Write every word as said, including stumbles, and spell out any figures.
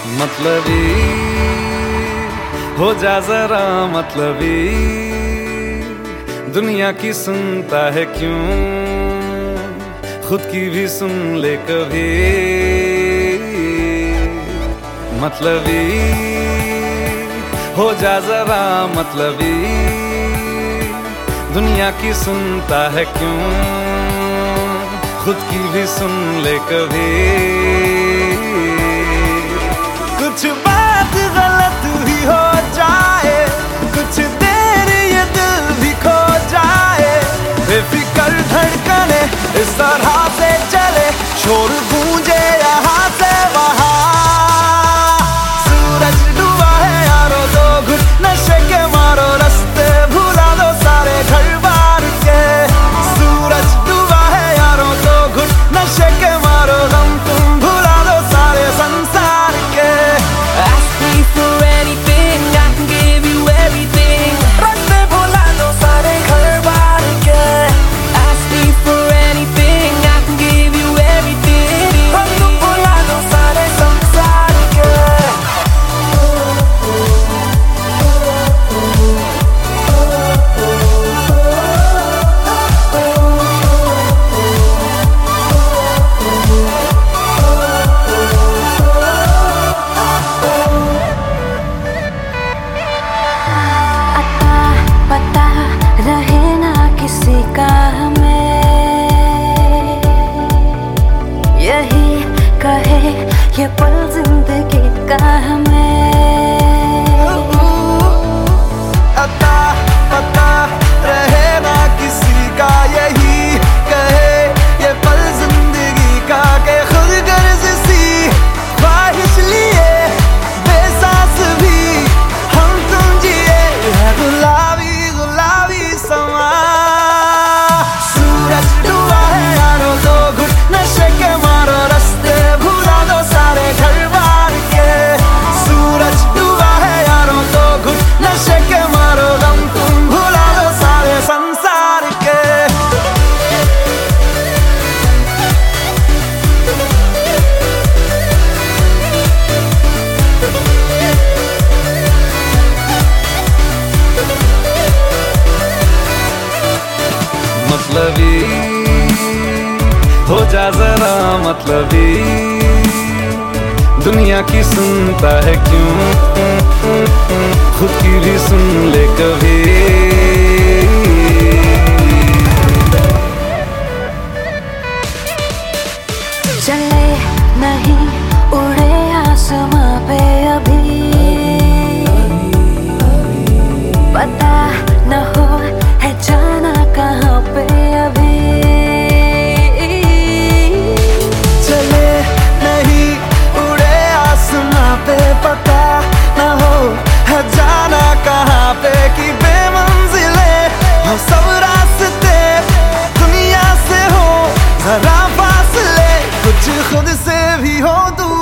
मतलबी हो जा जरा मतलबी, दुनिया की सुनता है क्यों, खुद की भी सुन ले कभी। मतलबी हो जा जरा मतलबी, दुनिया की सुनता है क्यों, खुद की भी सुन ले कभी। कुछ बात गलत भी हो जाए, कुछ देर ये दिल भी खो जाए, बेफिक्र धड़कने इस तरह से चले, शोर गूंजे यहाँ से वहाँ। सूरज डूबा है यारो, दो घुट नशे के मारो, रास्ते भुला दो सारे घर बार के। सूरज डूबा है यारो, दो घुट नशे के मारो, गम तुम भुला दो सारे संसार के। Ask me for anything, I can give you everything. रास्ते भुला दो सारे घर बार के। Ask me for anything, I can give you everything. हम तुम भुला दो सारे संसार के। पता रहे ना किसी का हमें, यही कहे ये पल जिंदगी का हमें। अता पता रहे ना किसी का, यही कहे ये पल जिंदगी का, के खुद गर्ज सी ख्वाहिश लिए बेसास भी हम तुम जिए है गुलाबी गुलाबी समा। सूरज डूबा है यारो, दो घुट नशे के मारो, रास्ते भुला दो सारे घर बार के। सूरज डूबा है यारो, दो घुट नशे के मारो, गम तुम भुला दो सारे संसार के। मतलबी हो जा जरा मतलबी, दुनिया की सुनता है क्यों, खुद की भी सुन ले कभी। चले नहीं उड़े आसमां पे अभी, पता न हो है जाना कहाँ पे अभी। चले नहीं उड़े आसमां पे, पता न हो है जाना कहाँ पे, कि बेमंजिले हो सब रास्ते, दुनिया से हो जरा फासले, कुछ खुद से भी हो दूर।